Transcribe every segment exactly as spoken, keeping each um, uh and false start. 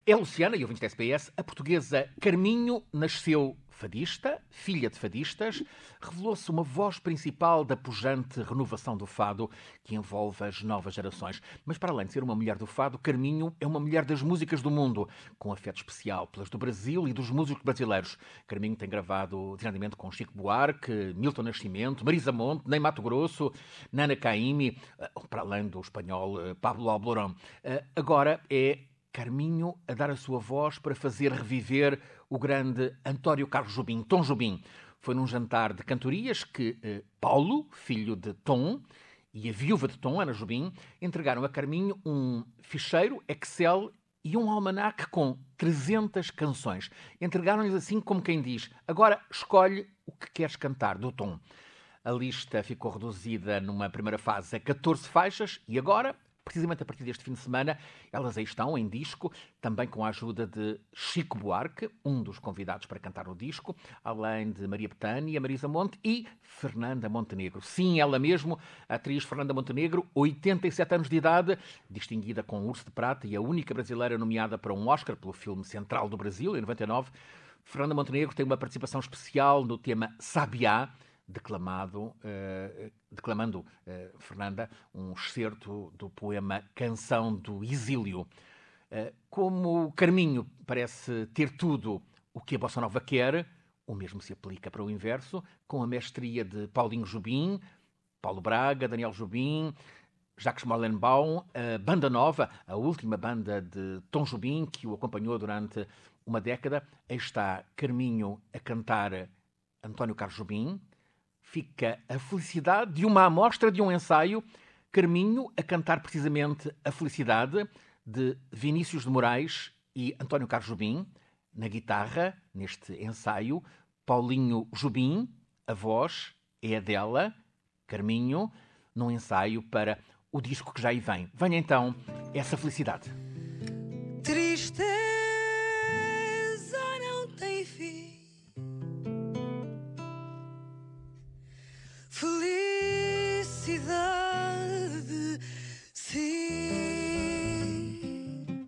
É Luciana, e ouvinte da S B S, a portuguesa Carminho nasceu fadista, filha de fadistas, revelou-se uma voz principal da pujante renovação do fado que envolve as novas gerações. Mas para além de ser uma mulher do fado, Carminho é uma mulher das músicas do mundo, com afeto especial pelas do Brasil e dos músicos brasileiros. Carminho tem gravado diretamente com Chico Buarque, Milton Nascimento, Marisa Monte, Ney Matogrosso, Nana Caymmi, para além do espanhol Pablo Alborán. Agora é Carminho a dar a sua voz para fazer reviver o grande António Carlos Jobim, Tom Jobim. Foi num jantar de cantorias que eh, Paulo, filho de Tom, e a viúva de Tom, Ana Jobim, entregaram a Carminho um ficheiro Excel e um almanaque com trezentas canções. Entregaram-lhes assim como quem diz: agora escolhe o que queres cantar, do Tom. A lista ficou reduzida numa primeira fase a catorze faixas e agora, precisamente a partir deste fim de semana, elas aí estão em disco, também com a ajuda de Chico Buarque, um dos convidados para cantar no disco, além de Maria Bethânia, Marisa Monte e Fernanda Montenegro. Sim, ela mesmo, a atriz Fernanda Montenegro, oitenta e sete anos de idade, distinguida com o Urso de Prata e a única brasileira nomeada para um Oscar pelo filme Central do Brasil, em noventa e nove. Fernanda Montenegro tem uma participação especial no tema Sabiá, declamado, uh, declamando, uh, Fernanda, um excerto do poema Canção do Exílio. Uh, como Carminho parece ter tudo o que a Bossa Nova quer, o mesmo se aplica para o inverso, com a mestria de Paulinho Jobim, Paulo Braga, Daniel Jobim, Jacques Molenbaum, a Banda Nova, a última banda de Tom Jobim, que o acompanhou durante uma década. Aí está Carminho a cantar António Carlos Jobim. Fica a felicidade de uma amostra de um ensaio, Carminho a cantar precisamente a felicidade de Vinícius de Moraes e António Carlos Jobim, na guitarra, neste ensaio, Paulinho Jobim, a voz é a dela, Carminho, num ensaio para o disco que já aí vem. Venha então essa felicidade. Tristeza não tem fim, felicidade sim.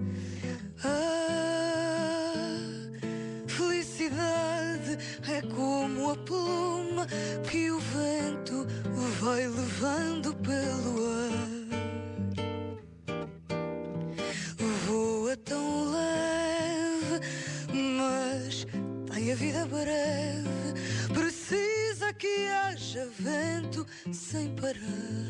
A felicidade é como a pluma que o vento vai levando pelo ar. Voa tão leve, mas tem a vida breve. Precisa que haja vento sem parar.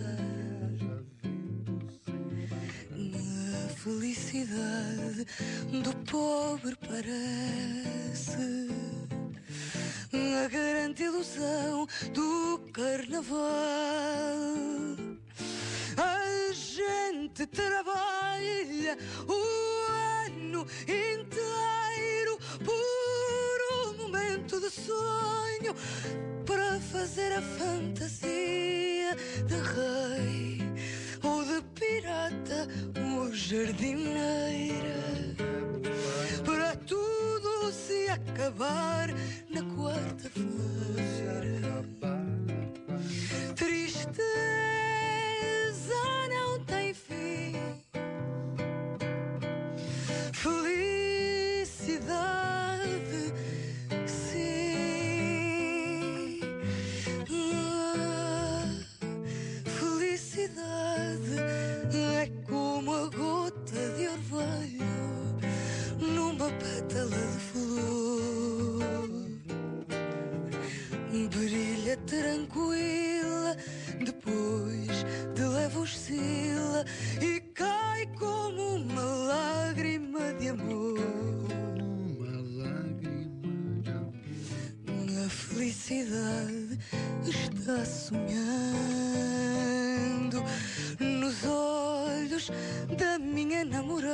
Na felicidade do pobre parece a grande ilusão do carnaval. A gente trabalha o ano inteiro por um momento de sonho, para fazer a fantasia de rei ou de pirata ou jardineira, para tudo se acabar na quarta-feira. Tristeza não tem fim, felicidade sim. Ah, felicidade é como a gota de orvalho numa pétala de flor. Brilha tranquila, depois de leve oscila e cai como uma lágrima de amor. Uma lágrima de amor. A felicidade está sonhando nos olhos da minha namorada.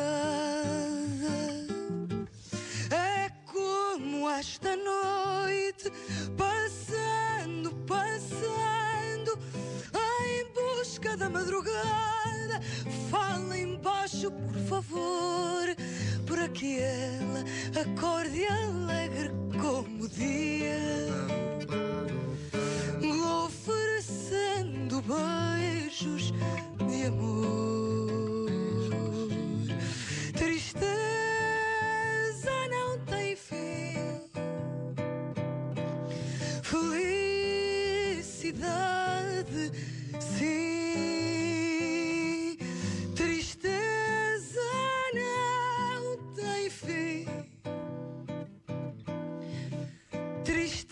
É como esta noite, passando, passando, em busca da madrugada. Fala embaixo, por favor, para que ela acorde alegre como o dia, oferecendo beijos de amor. Tristeza felicidade. Sim, tristeza não tem fim. Tristeza